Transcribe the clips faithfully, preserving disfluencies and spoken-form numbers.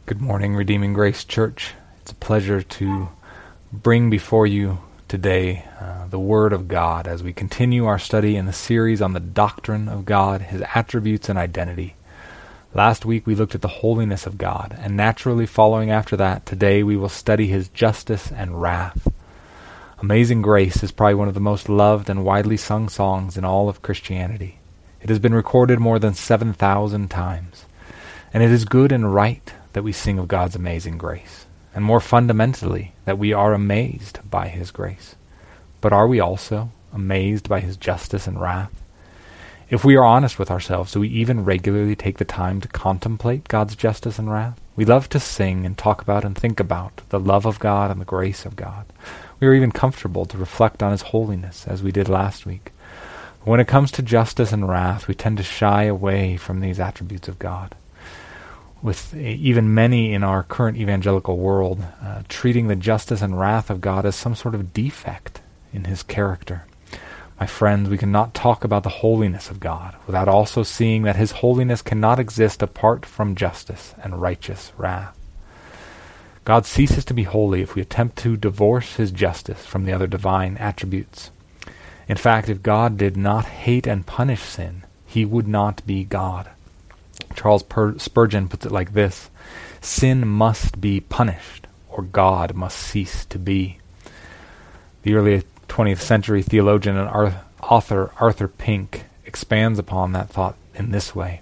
Good morning, Redeeming Grace Church. It's a pleasure to bring before you today uh, the Word of God as we continue our study in the series on the doctrine of God, His attributes and identity. Last week we looked at the holiness of God, and naturally following after that, today we will study His justice and wrath. Amazing Grace is probably one of the most loved and widely sung songs in all of Christianity. It has been recorded more than seven thousand times, and it is good and right that we sing of God's amazing grace, and more fundamentally, that we are amazed by His grace. But are we also amazed by His justice and wrath? If we are honest with ourselves, do we even regularly take the time to contemplate God's justice and wrath? We love to sing and talk about and think about the love of God and the grace of God. We are even comfortable to reflect on His holiness, as we did last week. But when it comes to justice and wrath, we tend to shy away from these attributes of God, with even many in our current evangelical world uh, treating the justice and wrath of God as some sort of defect in His character. My friends, we cannot talk about the holiness of God without also seeing that His holiness cannot exist apart from justice and righteous wrath. God ceases to be holy if we attempt to divorce His justice from the other divine attributes. In fact, if God did not hate and punish sin, He would not be God. Charles Spurgeon puts it like this: sin must be punished, or God must cease to be. The early twentieth century theologian and ar- author Arthur Pink expands upon that thought in this way.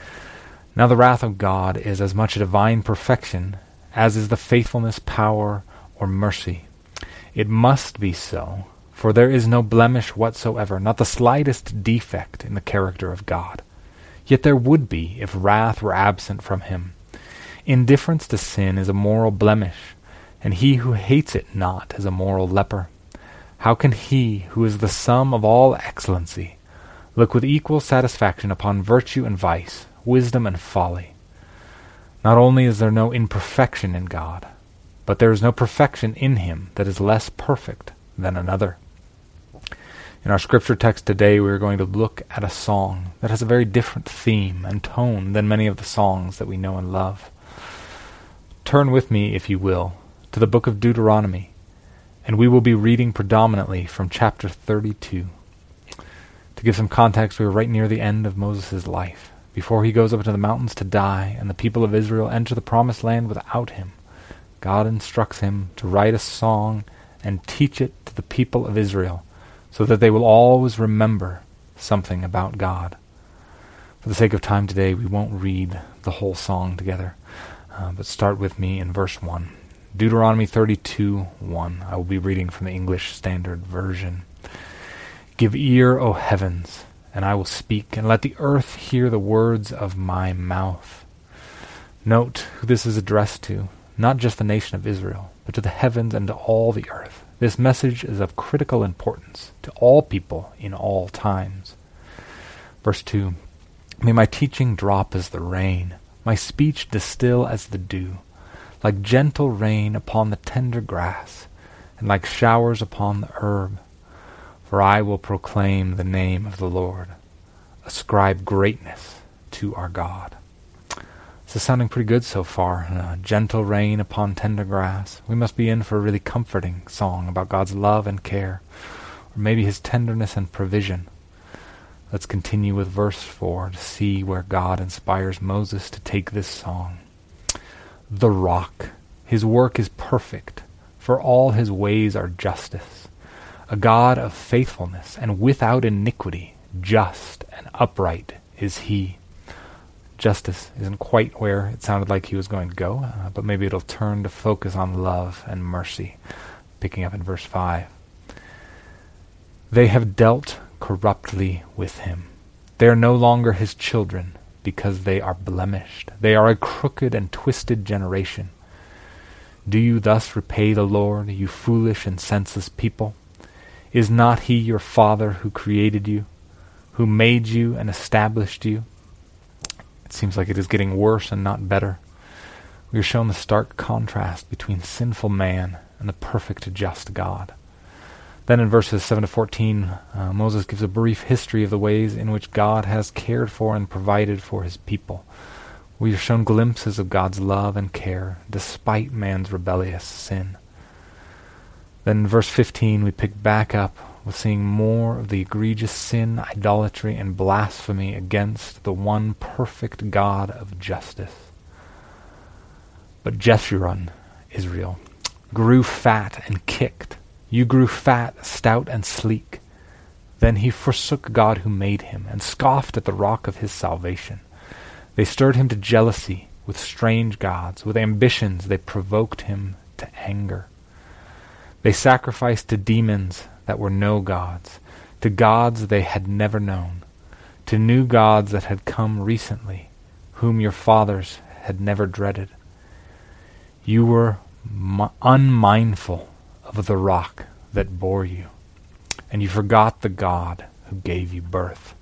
Now the wrath of God is as much a divine perfection as is the faithfulness, power, or mercy. It must be so, for there is no blemish whatsoever, not the slightest defect in the character of God. Yet there would be if wrath were absent from Him. Indifference to sin is a moral blemish, and he who hates it not is a moral leper. How can He, who is the sum of all excellency, look with equal satisfaction upon virtue and vice, wisdom and folly? Not only is there no imperfection in God, but there is no perfection in Him that is less perfect than another. In our scripture text today, we are going to look at a song that has a very different theme and tone than many of the songs that we know and love. Turn with me, if you will, to the book of Deuteronomy, and we will be reading predominantly from chapter thirty-two. To give some context, we are right near the end of Moses' life, before he goes up into the mountains to die, and the people of Israel enter the promised land without him. God instructs him to write a song and teach it to the people of Israel, so that they will always remember something about God. For the sake of time today, we won't read the whole song together, uh, but start with me in verse one. Deuteronomy thirty-two, one. I will be reading from the English Standard Version. Give ear, O heavens, and I will speak, and let the earth hear the words of my mouth. Note who this is addressed to, not just the nation of Israel, but to the heavens and to all the earth. This message is of critical importance to all people in all times. Verse two, may my teaching drop as the rain, my speech distill as the dew, like gentle rain upon the tender grass, and like showers upon the herb. For I will proclaim the name of the Lord, ascribe greatness to our God. This is sounding pretty good so far. Uh, gentle rain upon tender grass. We must be in for a really comforting song about God's love and care, or maybe His tenderness and provision. Let's continue with verse four to see where God inspires Moses to take this song. The rock, His work is perfect, for all His ways are justice. A God of faithfulness and without iniquity, just and upright is He. Justice isn't quite where it sounded like he was going to go, uh, but maybe it'll turn to focus on love and mercy, picking up in verse five. They have dealt corruptly with him. They are no longer his children, because they are blemished. They are a crooked and twisted generation. Do you thus repay the Lord, you foolish and senseless people? Is not He your Father who created you, who made you and established you? It seems like it is getting worse and not better. We are shown the stark contrast between sinful man and the perfect just God. Then in verses seven to fourteen, uh, Moses gives a brief history of the ways in which God has cared for and provided for His people. We are shown glimpses of God's love and care despite man's rebellious sin. Then in verse fifteen we pick back up with seeing more of the egregious sin, idolatry, and blasphemy against the one perfect God of justice. But Jeshurun, Israel, grew fat and kicked. You grew fat, stout, and sleek. Then he forsook God who made him, and scoffed at the rock of his salvation. They stirred him to jealousy with strange gods. With ambitions they provoked him to anger. They sacrificed to demons that were no gods, to gods they had never known, to new gods that had come recently, whom your fathers had never dreaded. You were m- unmindful of the rock that bore you, and you forgot the God who gave you birth.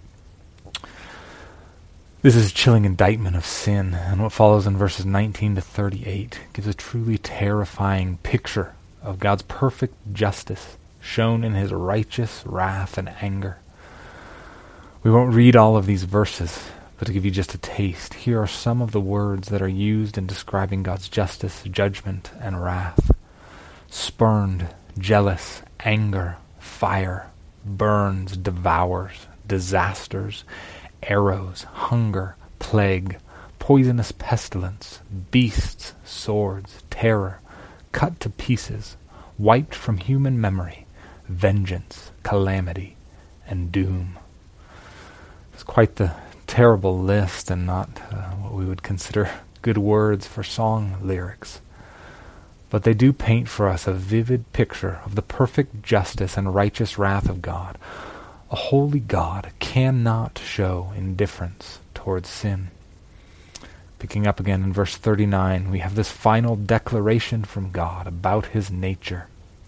This is a chilling indictment of sin, and what follows in verses nineteen to thirty-eight gives a truly terrifying picture of God's perfect justice shown in his righteous wrath and anger. We won't read all of these verses, but to give you just a taste, here are some of the words that are used in describing God's justice, judgment, and wrath. Spurned, jealous, anger, fire, burns, devours, disasters, arrows, hunger, plague, poisonous pestilence, beasts, swords, terror, cut to pieces, wiped from human memory, vengeance, calamity, and doom. It's quite the terrible list, and not uh, what we would consider good words for song lyrics. But they do paint for us a vivid picture of the perfect justice and righteous wrath of God. A holy God cannot show indifference towards sin. Picking up again in verse thirty-nine, we have this final declaration from God about his nature.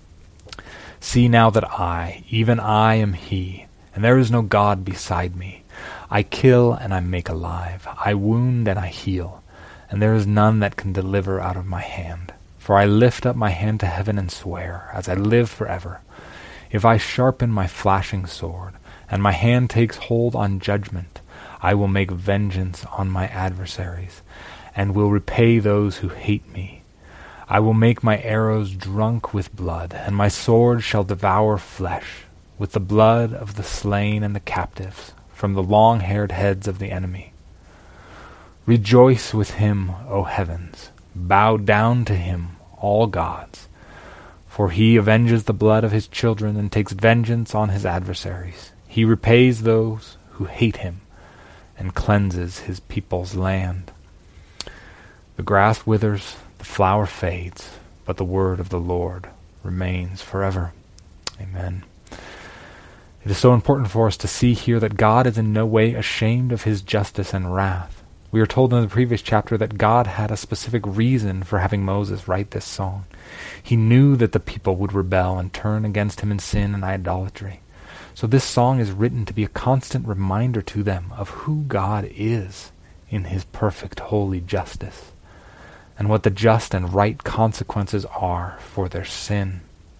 See now that I, even I, am he, and there is no God beside me. I kill and I make alive. I wound and I heal, and there is none that can deliver out of my hand. For I lift up my hand to heaven and swear, as I live forever, if I sharpen my flashing sword, and my hand takes hold on judgment, I will make vengeance on my adversaries, and will repay those who hate me. I will make my arrows drunk with blood, and my sword shall devour flesh, with the blood of the slain and the captives, from the long-haired heads of the enemy. Rejoice with him, O heavens. Bow down to him, all gods. For he avenges the blood of his children and takes vengeance on his adversaries. He repays those who hate him and cleanses his people's land. The grass withers, the flower fades, but the word of the Lord remains forever. Amen. It is so important for us to see here that God is in no way ashamed of his justice and wrath. We are told in the previous chapter that God had a specific reason for having Moses write this song. He knew that the people would rebel and turn against him in sin and idolatry. So this song is written to be a constant reminder to them of who God is in his perfect holy justice, and what the just and right consequences are for their sin.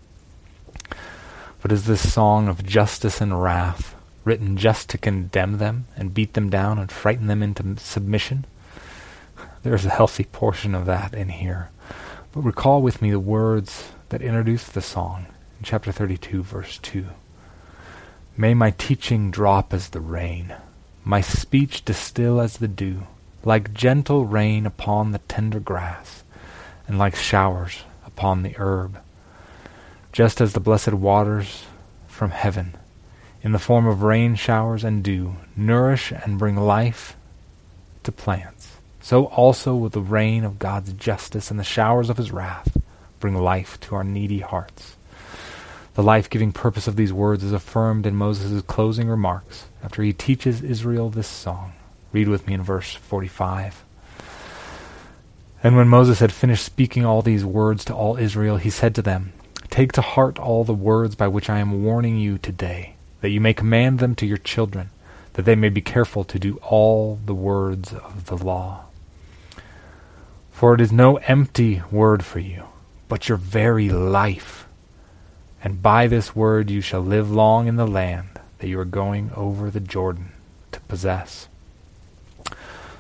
But is this song of justice and wrath written just to condemn them and beat them down and frighten them into submission? There's a healthy portion of that in here. But recall with me the words that introduce the song in chapter thirty-two, verse two. May my teaching drop as the rain, my speech distill as the dew, like gentle rain upon the tender grass, and like showers upon the herb. Just as the blessed waters from heaven, in the form of rain showers and dew, nourish and bring life to plants, so also will the rain of God's justice and the showers of his wrath bring life to our needy hearts. The life-giving purpose of these words is affirmed in Moses' closing remarks after he teaches Israel this song. Read with me in verse forty-five. And when Moses had finished speaking all these words to all Israel, he said to them, Take to heart all the words by which I am warning you today, that you may command them to your children, that they may be careful to do all the words of the law. For it is no empty word for you, but your very life. And by this word you shall live long in the land that you are going over the Jordan to possess.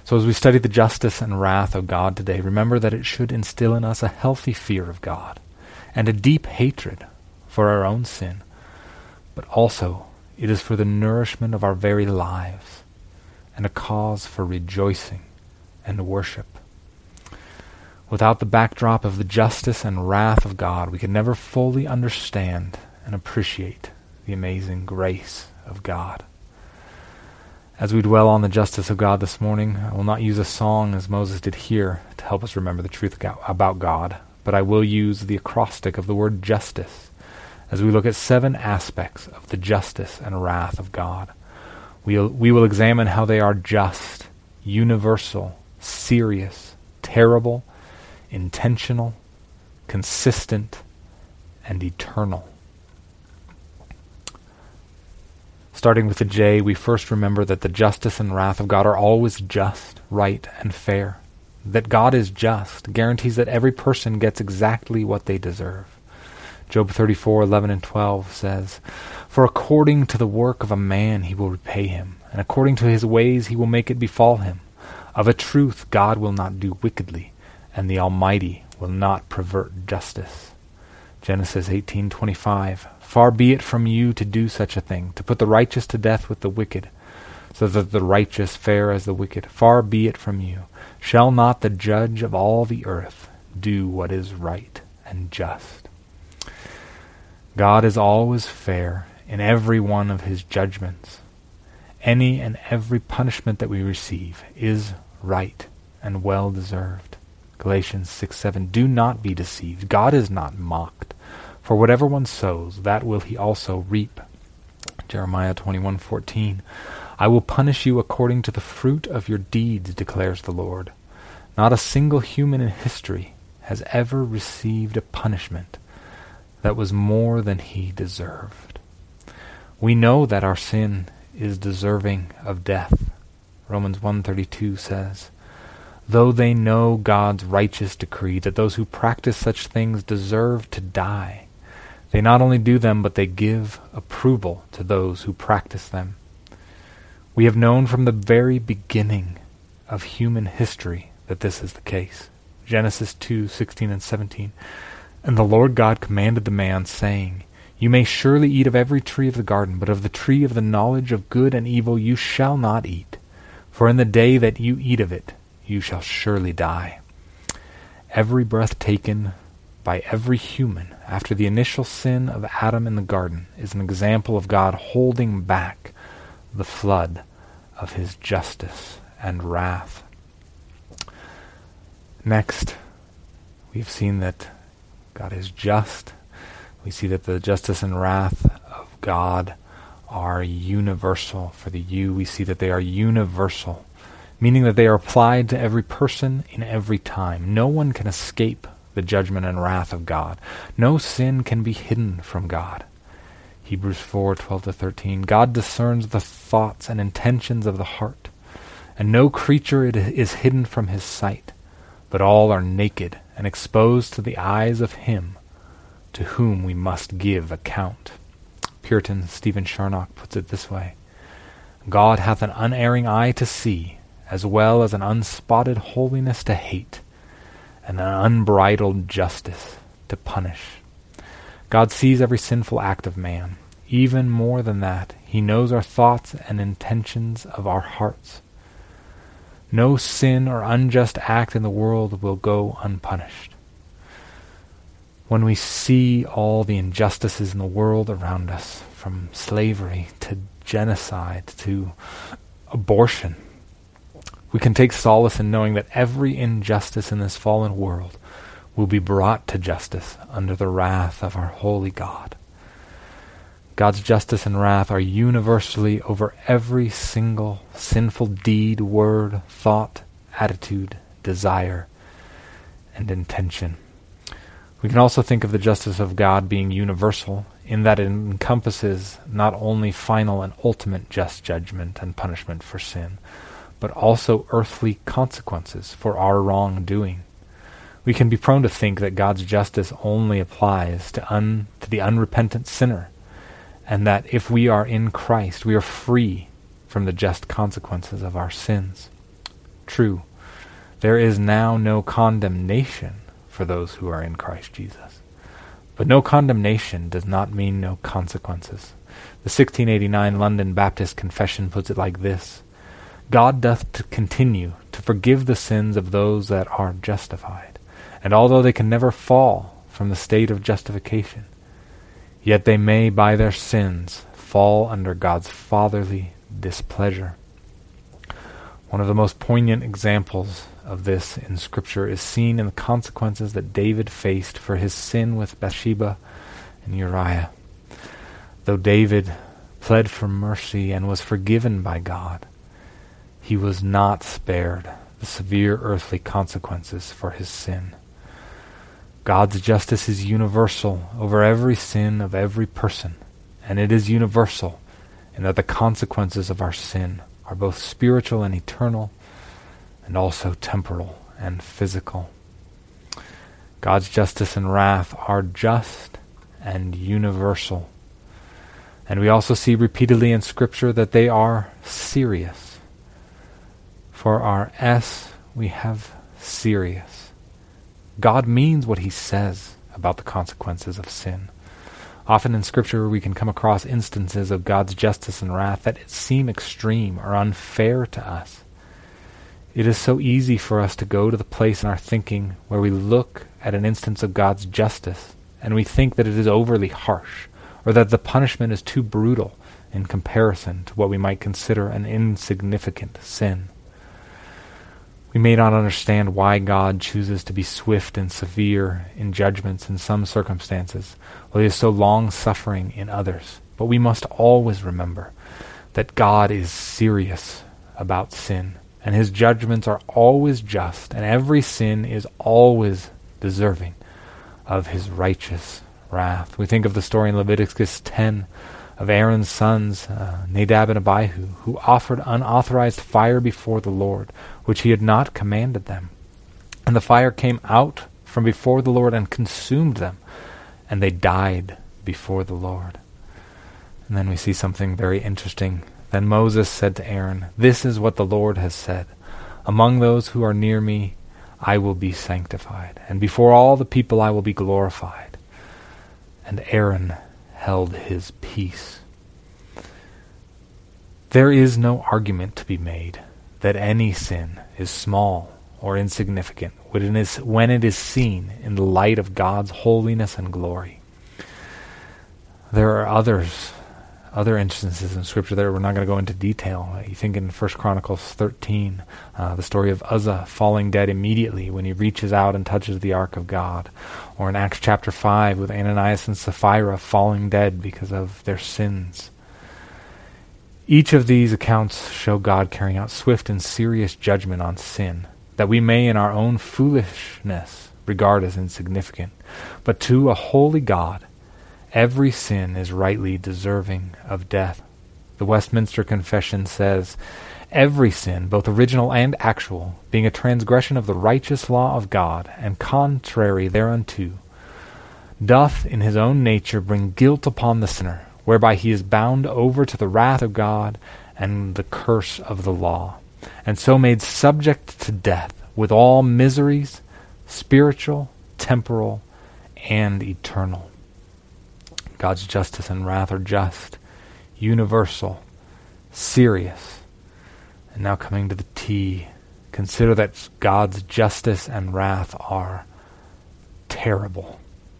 So as we study the justice and wrath of God today, remember that it should instill in us a healthy fear of God and a deep hatred for our own sin, but also it is for the nourishment of our very lives and a cause for rejoicing and worship. Without the backdrop of the justice and wrath of God, we can never fully understand and appreciate the amazing grace of God. As we dwell on the justice of God this morning, I will not use a song as Moses did here to help us remember the truth about God, but I will use the acrostic of the word justice as we look at seven aspects of the justice and wrath of God. We'll, we will examine how they are just, universal, serious, terrible, intentional, consistent, and eternal. Starting with the J, we first remember that the justice and wrath of God are always just, right, and fair. That God is just guarantees that every person gets exactly what they deserve. Job thirty-four, eleven and twelve says, "For according to the work of a man he will repay him, and according to his ways he will make it befall him. Of a truth God will not do wickedly, and the Almighty will not pervert justice." Genesis eighteen twenty-five, "Far be it from you to do such a thing, to put the righteous to death with the wicked, so that the righteous fare as the wicked. Far be it from you. Shall not the judge of all the earth do what is right and just?" God is always fair in every one of his judgments. Any and every punishment that we receive is right and well deserved. Galatians six seven, "Do not be deceived. God is not mocked. For whatever one sows, that will he also reap." Jeremiah twenty-one fourteen, "I will punish you according to the fruit of your deeds, declares the Lord." Not a single human in history has ever received a punishment that was more than he deserved. We know that our sin is deserving of death. Romans one thirty-two says, "Though they know God's righteous decree that those who practice such things deserve to die, they not only do them, but they give approval to those who practice them." We have known from the very beginning of human history that this is the case. Genesis two sixteen and seventeen, "And the Lord God commanded the man, saying, You may surely eat of every tree of the garden, but of the tree of the knowledge of good and evil you shall not eat. For in the day that you eat of it, you shall surely die." Every breath taken by every human after the initial sin of Adam in the garden is an example of God holding back the flood of his justice and wrath. Next, we've seen that God is just. We see that the justice and wrath of God are universal. For the U, we see that they are universal, meaning that they are applied to every person in every time. No one can escape the judgment and wrath of God. No sin can be hidden from God. Hebrews four twelve to thirteen, "God discerns the thoughts and intentions of the heart, and no creature is hidden from his sight, but all are naked and exposed to the eyes of him to whom we must give account." Puritan Stephen Charnock puts it this way, "God hath an unerring eye to see, as well as an unspotted holiness to hate, and an unbridled justice to punish." God sees every sinful act of man. Even more than that, he knows our thoughts and intentions of our hearts. No sin or unjust act in the world will go unpunished. When we see all the injustices in the world around us, from slavery to genocide to abortion, we can take solace in knowing that every injustice in this fallen world will be brought to justice under the wrath of our holy God. God's justice and wrath are universally over every single sinful deed, word, thought, attitude, desire, and intention. We can also think of the justice of God being universal in that it encompasses not only final and ultimate just judgment and punishment for sin, but also earthly consequences for our wrongdoing. We can be prone to think that God's justice only applies to, un, to the unrepentant sinner, and that if we are in Christ, we are free from the just consequences of our sins. True, there is now no condemnation for those who are in Christ Jesus. But no condemnation does not mean no consequences. The sixteen eighty-nine London Baptist Confession puts it like this: God doth continue to forgive the sins of those that are justified, and although they can never fall from the state of justification, yet they may by their sins fall under God's fatherly displeasure. One of the most poignant examples of this in Scripture is seen in the consequences that David faced for his sin with Bathsheba and Uriah. Though David pled for mercy and was forgiven by God, he was not spared the severe earthly consequences for his sin. God's justice is universal over every sin of every person, and it is universal in that the consequences of our sin are both spiritual and eternal, and also temporal and physical. God's justice and wrath are just and universal. And we also see repeatedly in Scripture that they are serious. For our S, we have serious. God means what he says about the consequences of sin. Often in Scripture we can come across instances of God's justice and wrath that seem extreme or unfair to us. It is so easy for us to go to the place in our thinking where we look at an instance of God's justice and we think that it is overly harsh, or that the punishment is too brutal in comparison to what we might consider an insignificant sin. We may not understand why God chooses to be swift and severe in judgments in some circumstances, while he is so long-suffering in others. But we must always remember that God is serious about sin, and his judgments are always just, and every sin is always deserving of his righteous wrath. We think of the story in Leviticus ten of Aaron's sons, uh, Nadab and Abihu, who offered unauthorized fire before the Lord, which he had not commanded them. And the fire came out from before the Lord and consumed them, and they died before the Lord. And then we see something very interesting. Then Moses said to Aaron, "This is what the Lord has said. Among those who are near me, I will be sanctified, and before all the people I will be glorified." And Aaron held his peace. There is no argument to be made that any sin is small or insignificant when it is, when it is seen in the light of God's holiness and glory. There are others, other instances in Scripture that we're not going to go into detail. You think in First Chronicles thirteen, uh, the story of Uzzah falling dead immediately when he reaches out and touches the Ark of God. Or in Acts chapter five with Ananias and Sapphira falling dead because of their sins. Each of these accounts show God carrying out swift and serious judgment on sin, that we may in our own foolishness regard as insignificant. But to a holy God, every sin is rightly deserving of death. The Westminster Confession says, "Every sin, both original and actual, being a transgression of the righteous law of God, and contrary thereunto, doth in his own nature bring guilt upon the sinner, whereby he is bound over to the wrath of God and the curse of the law, and so made subject to death with all miseries, spiritual, temporal, and eternal." God's justice and wrath are just, universal, serious. And now coming to the T, consider that God's justice and wrath are terrible.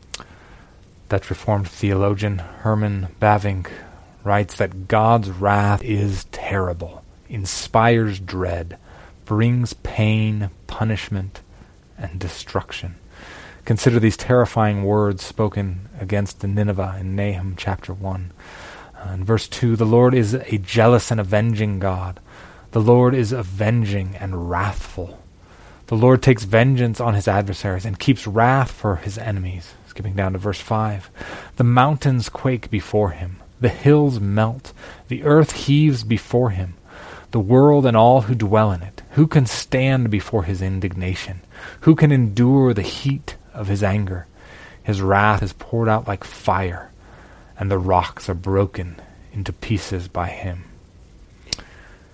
Dutch Reformed theologian Herman Bavinck writes that God's wrath is terrible, inspires dread, brings pain, punishment, and destruction. Consider these terrifying words spoken against the Nineveh in Nahum chapter one. Uh, in verse two, "The Lord is a jealous and avenging God. The Lord is avenging and wrathful. The Lord takes vengeance on his adversaries and keeps wrath for his enemies." Skipping down to verse five. "The mountains quake before him. The hills melt. The earth heaves before him. The world and all who dwell in it. Who can stand before his indignation? Who can endure the heat of his anger? His wrath is poured out like fire, and the rocks are broken into pieces by him."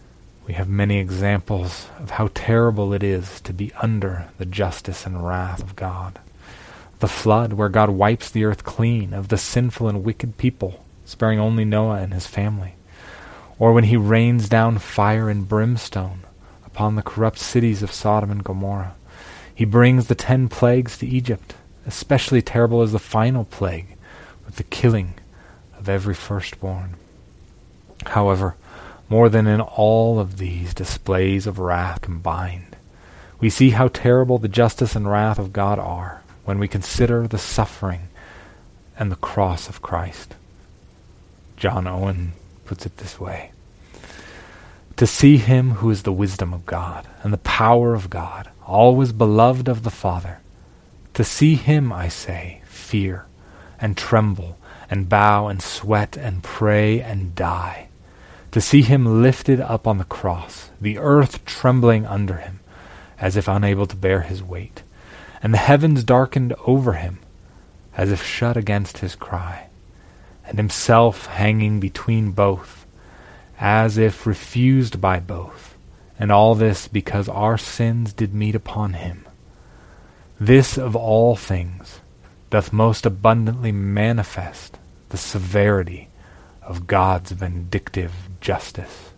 We have many examples of how terrible it is to be under the justice and wrath of God. The flood, where God wipes the earth clean of the sinful and wicked people, sparing only Noah and his family. Or when he rains down fire and brimstone upon the corrupt cities of Sodom and Gomorrah. He brings the ten plagues to Egypt. Especially terrible is the final plague, with the killing of every firstborn. However, more than in all of these displays of wrath combined, we see how terrible the justice and wrath of God are when we consider the suffering and the cross of Christ. John Owen puts it this way: to see him who is the wisdom of God and the power of God, always beloved of the Father, to see him, I say, fear and tremble and bow and sweat and pray and die. To see him lifted up on the cross, the earth trembling under him, as if unable to bear his weight, and the heavens darkened over him, as if shut against his cry, and himself hanging between both, as if refused by both, and all this because our sins did meet upon him. This of all things doth most abundantly manifest the severity of God's vindictive justice.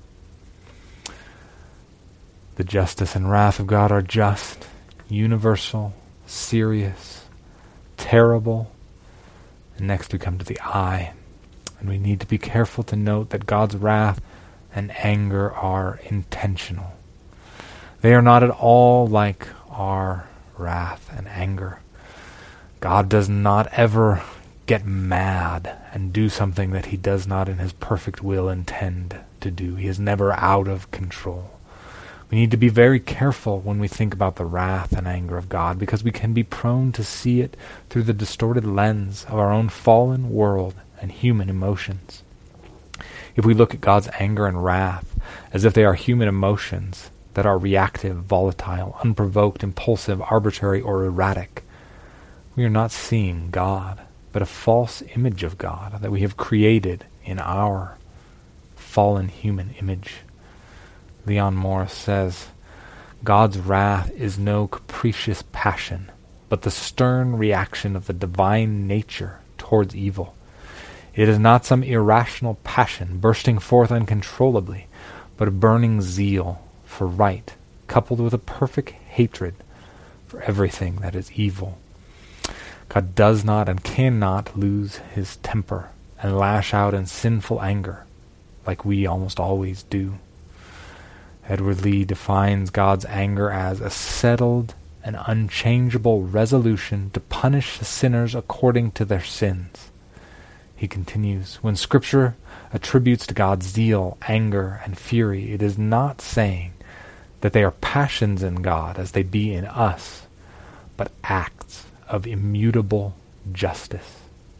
The justice and wrath of God are just, universal, serious, terrible. And next we come to the I. And we need to be careful to note that God's wrath and anger are intentional. They are not at all like our wrath and anger. God does not ever get mad and do something that he does not in his perfect will intend to do. He is never out of control. We need to be very careful when we think about the wrath and anger of God, because we can be prone to see it through the distorted lens of our own fallen world and human emotions. If we look at God's anger and wrath as if they are human emotions that are reactive, volatile, unprovoked, impulsive, arbitrary, or erratic, we are not seeing God, but a false image of God that we have created in our fallen human image. Leon Morris says, God's wrath is no capricious passion, but the stern reaction of the divine nature towards evil. It is not some irrational passion bursting forth uncontrollably, but a burning zeal for right, coupled with a perfect hatred for everything that is evil. God does not and cannot lose his temper and lash out in sinful anger, like we almost always do. Edward Lee defines God's anger as a settled and unchangeable resolution to punish the sinners according to their sins. He continues, when Scripture attributes to God zeal, anger, and fury, it is not saying that they are passions in God as they be in us, but acts of immutable justice.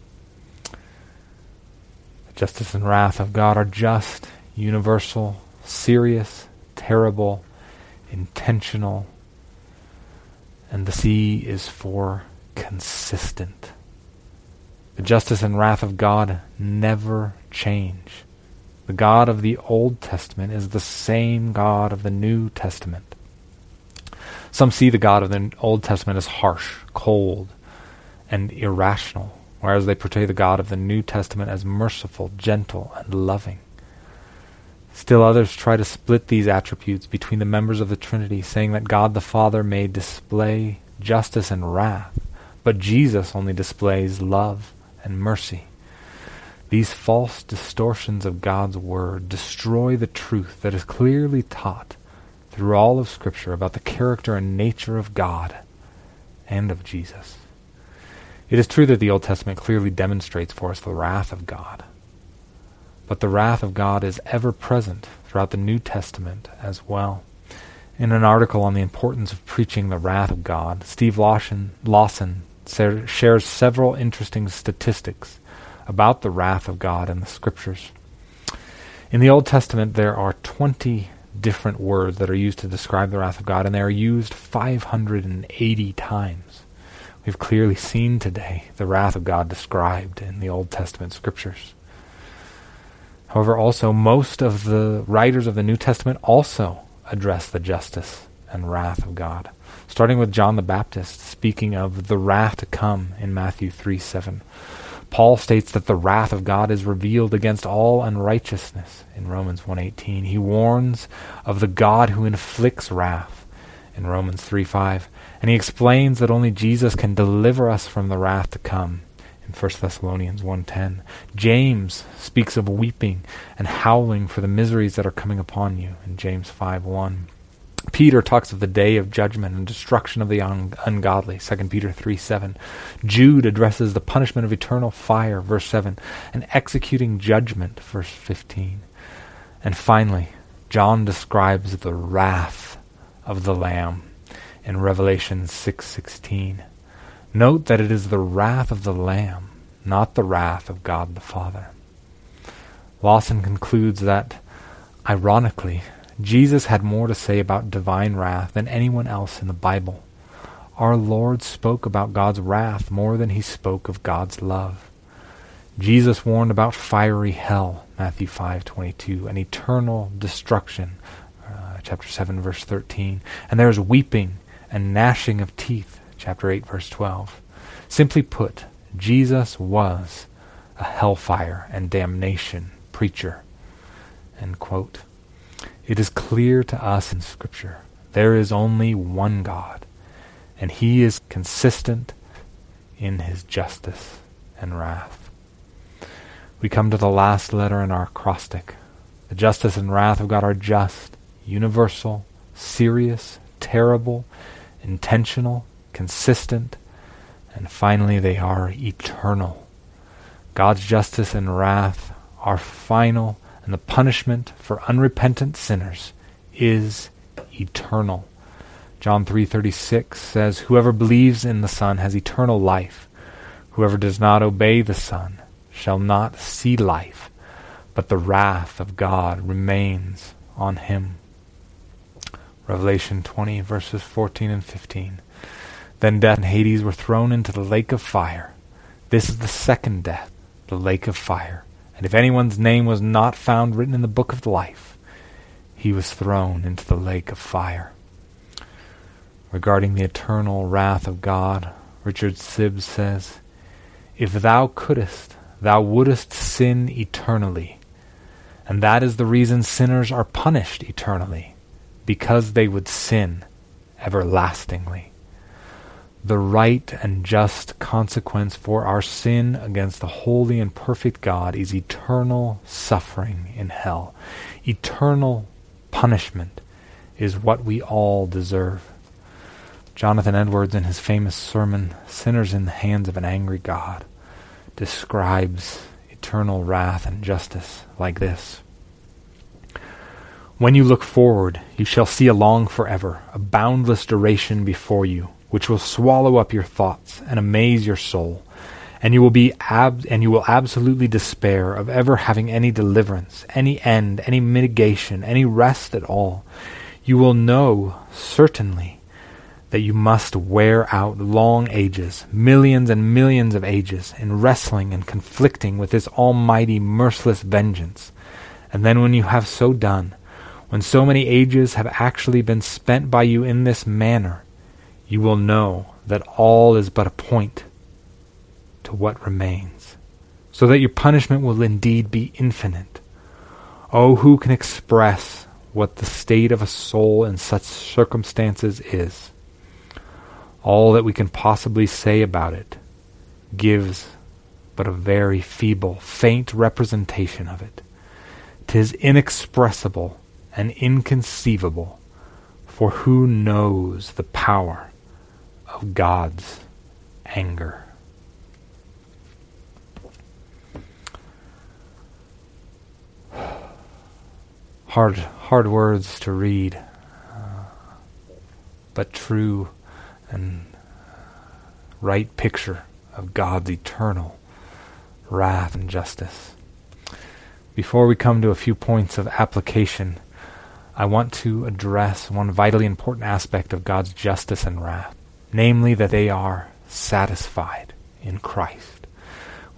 The justice and wrath of God are just, universal, serious, terrible, intentional, and the C is for consistent. The justice and wrath of God never change. The God of the Old Testament is the same God of the New Testament. Some see the God of the Old Testament as harsh, cold, and irrational, whereas they portray the God of the New Testament as merciful, gentle, and loving. Still others try to split these attributes between the members of the Trinity, saying that God the Father may display justice and wrath, but Jesus only displays love and mercy. These false distortions of God's Word destroy the truth that is clearly taught through all of Scripture about the character and nature of God and of Jesus. It is true that the Old Testament clearly demonstrates for us the wrath of God, but the wrath of God is ever present throughout the New Testament as well. In an article on the importance of preaching the wrath of God, Steve Lawson, Lawson shares several interesting statistics about the wrath of God in the Scriptures. In the Old Testament, there are twenty different words that are used to describe the wrath of God, and they are used five hundred eighty times. We've clearly seen today the wrath of God described in the Old Testament Scriptures. However, also most of the writers of the New Testament also address the justice and wrath of God, starting with John the Baptist, speaking of the wrath to come in Matthew three seven. Paul states that the wrath of God is revealed against all unrighteousness in Romans one eighteen. He warns of the God who inflicts wrath in Romans three five. And he explains that only Jesus can deliver us from the wrath to come in First Thessalonians one ten. James speaks of weeping and howling for the miseries that are coming upon you in James five one. Peter talks of the day of judgment and destruction of the un- ungodly, Second Peter three seven. Jude addresses the punishment of eternal fire, verse seven, and executing judgment, verse fifteen. And finally, John describes the wrath of the Lamb in Revelation six sixteen. Note that it is the wrath of the Lamb, not the wrath of God the Father. Lawson concludes that, ironically, Jesus had more to say about divine wrath than anyone else in the Bible. Our Lord spoke about God's wrath more than he spoke of God's love. Jesus warned about fiery hell, Matthew five twenty-two, and eternal destruction, uh, chapter seven, verse thirteen. And there is weeping and gnashing of teeth, chapter eight, verse twelve. Simply put, Jesus was a hellfire and damnation preacher. End quote. It is clear to us in Scripture there is only one God, and he is consistent in his justice and wrath. We come to the last letter in our acrostic. The justice and wrath of God are just, universal, serious, terrible, intentional, consistent, and finally they are eternal. God's justice and wrath are final, and the punishment for unrepentant sinners is eternal. John three thirty-six says, "Whoever believes in the Son has eternal life. Whoever does not obey the Son shall not see life, but the wrath of God remains on him." Revelation twenty, verses fourteen and fifteen. "Then death and Hades were thrown into the lake of fire. This is the second death, the lake of fire. And if anyone's name was not found written in the book of life, he was thrown into the lake of fire." Regarding the eternal wrath of God, Richard Sibbes says, "If thou couldest, thou wouldest sin eternally. And that is the reason sinners are punished eternally, because they would sin everlastingly. The right and just consequence for our sin against the holy and perfect God is eternal suffering in hell. Eternal punishment is what we all deserve." Jonathan Edwards, in his famous sermon, "Sinners in the Hands of an Angry God," describes eternal wrath and justice like this: "When you look forward, you shall see along forever, a boundless duration before you, which will swallow up your thoughts and amaze your soul, and you will be ab- and you will absolutely despair of ever having any deliverance, any end, any mitigation, any rest at all. You will know certainly that you must wear out long ages, millions and millions of ages, in wrestling and conflicting with this almighty merciless vengeance. And then when you have so done, when so many ages have actually been spent by you in this manner, you will know that all is but a point to what remains, so that your punishment will indeed be infinite. Oh, who can express what the state of a soul in such circumstances is? All that we can possibly say about it gives but a very feeble, faint representation of it. 'Tis inexpressible and inconceivable, for who knows the power of God's anger?" Hard, hard words to read, uh, but true and right picture of God's eternal wrath and justice. Before we come to a few points of application, I want to address one vitally important aspect of God's justice and wrath, namely that they are satisfied in Christ.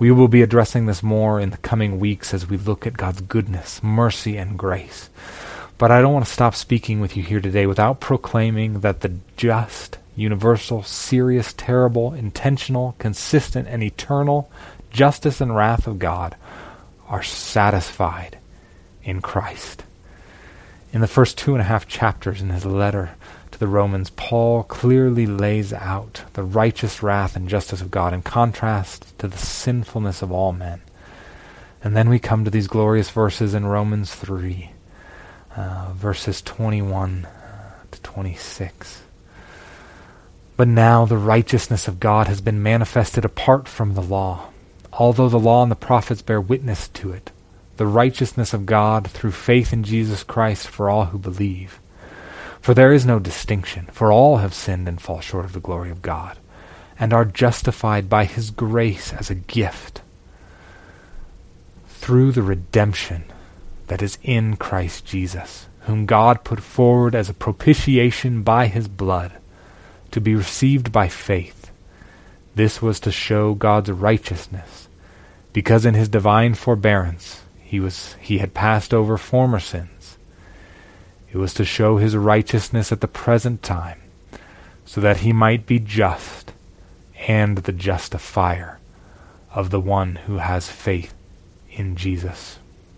We will be addressing this more in the coming weeks as we look at God's goodness, mercy, and grace. But I don't want to stop speaking with you here today without proclaiming that the just, universal, serious, terrible, intentional, consistent, and eternal justice and wrath of God are satisfied in Christ. In the first two and a half chapters in his letter to the Romans, Paul clearly lays out the righteous wrath and justice of God in contrast to the sinfulness of all men. And then we come to these glorious verses in Romans three, uh, verses twenty-one to twenty-six. But now the righteousness of God has been manifested apart from the law, although the law and the prophets bear witness to it, the righteousness of God through faith in Jesus Christ for all who believe. For there is no distinction, for all have sinned and fall short of the glory of God, and are justified by his grace as a gift through the redemption that is in Christ Jesus, whom God put forward as a propitiation by his blood, to be received by faith. This was to show God's righteousness, because in his divine forbearance he was he had passed over former sins. It was to show his righteousness at the present time, so that he might be just and the justifier of the one who has faith in Jesus.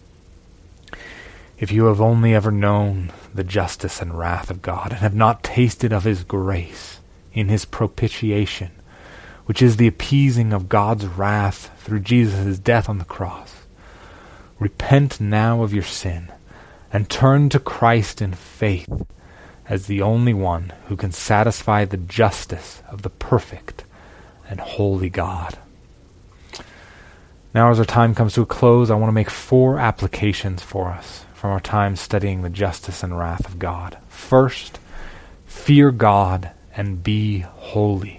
If you have only ever known the justice and wrath of God, and have not tasted of his grace in his propitiation, which is the appeasing of God's wrath through Jesus' death on the cross, repent now of your sin, and turn to Christ in faith as the only one who can satisfy the justice of the perfect and holy God. Now as our time comes to a close, I want to make four applications for us from our time studying the justice and wrath of God. First, fear God and be holy.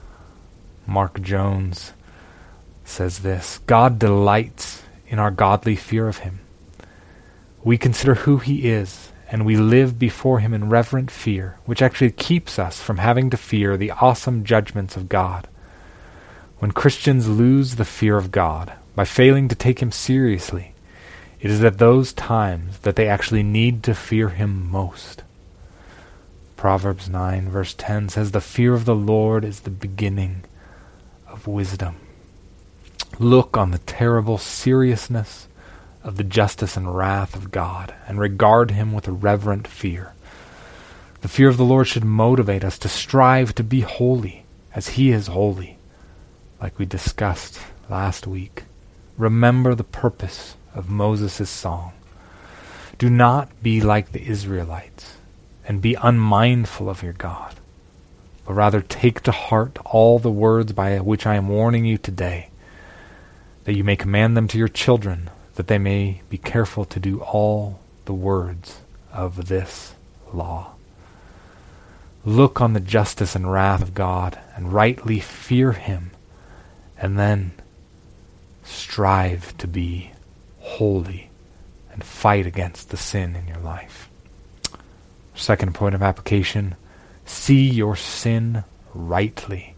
Mark Jones says this: God delights in our godly fear of him. We consider who he is, and we live before him in reverent fear, which actually keeps us from having to fear the awesome judgments of God. When Christians lose the fear of God by failing to take him seriously, it is at those times that they actually need to fear him most. Proverbs nine verse ten says, "The fear of the Lord is the beginning of wisdom." Look on the terrible seriousness of the justice and wrath of God, and regard him with a reverent fear. The fear of the Lord should motivate us to strive to be holy as he is holy, like we discussed last week. Remember the purpose of Moses' song. Do not be like the Israelites and be unmindful of your God, but rather take to heart all the words by which I am warning you today, that you may command them to your children, that they may be careful to do all the words of this law. Look on the justice and wrath of God and rightly fear him, and then strive to be holy and fight against the sin in your life. Second point of application, see your sin rightly.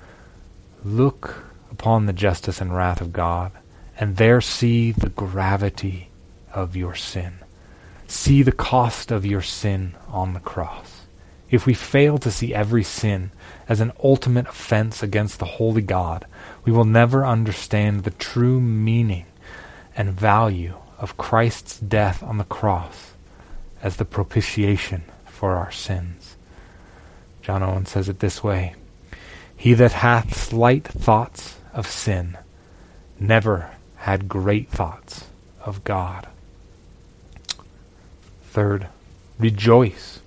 Look upon the justice and wrath of God, and there see the gravity of your sin. See the cost of your sin on the cross. If we fail to see every sin as an ultimate offense against the holy God, we will never understand the true meaning and value of Christ's death on the cross as the propitiation for our sins. John Owen says it this way: "He that hath slight thoughts of sin never had great thoughts of God." Third, rejoice.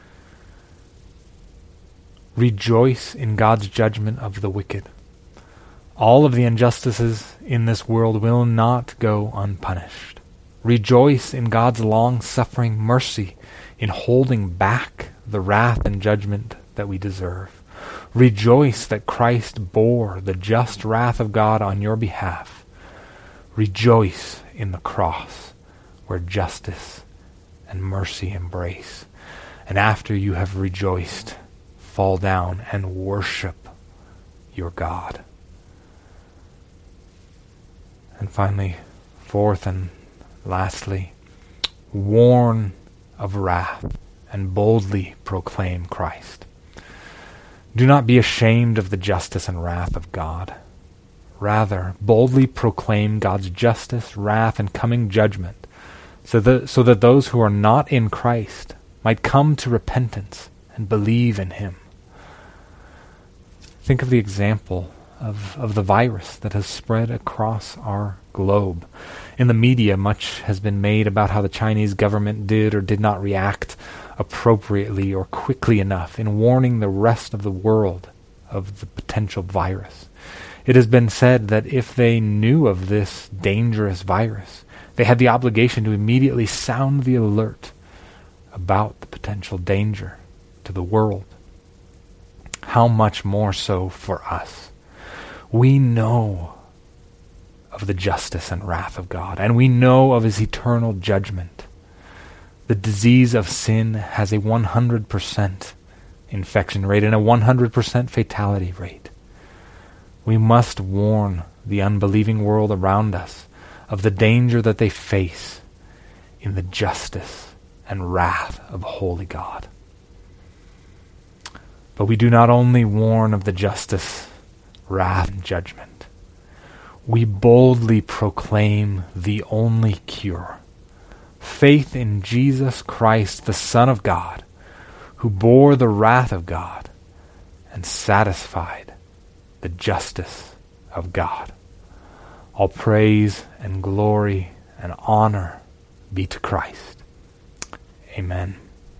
Rejoice in God's judgment of the wicked. All of the injustices in this world will not go unpunished. Rejoice in God's long-suffering mercy in holding back the wrath and judgment that we deserve. Rejoice that Christ bore the just wrath of God on your behalf. Rejoice in the cross, where justice and mercy embrace. And after you have rejoiced, fall down. down and worship your God. And finally, fourth and lastly, warn of wrath and boldly proclaim Christ. Do not be ashamed of the justice and wrath of God. Rather, boldly proclaim God's justice, wrath, and coming judgment, so that, so that those who are not in Christ might come to repentance and believe in him. Think of the example of, of the virus that has spread across our globe. In the media, much has been made about how the Chinese government did or did not react appropriately or quickly enough in warning the rest of the world of the potential virus. It has been said that if they knew of this dangerous virus, they had the obligation to immediately sound the alert about the potential danger to the world. How much more so for us? We know of the justice and wrath of God, and we know of his eternal judgment. The disease of sin has a one hundred percent infection rate and a one hundred percent fatality rate. We must warn the unbelieving world around us of the danger that they face in the justice and wrath of holy God. But we do not only warn of the justice, wrath, and judgment. We boldly proclaim the only cure. Faith in Jesus Christ, the Son of God, who bore the wrath of God and satisfied the justice of God. All praise and glory and honor be to Christ. Amen.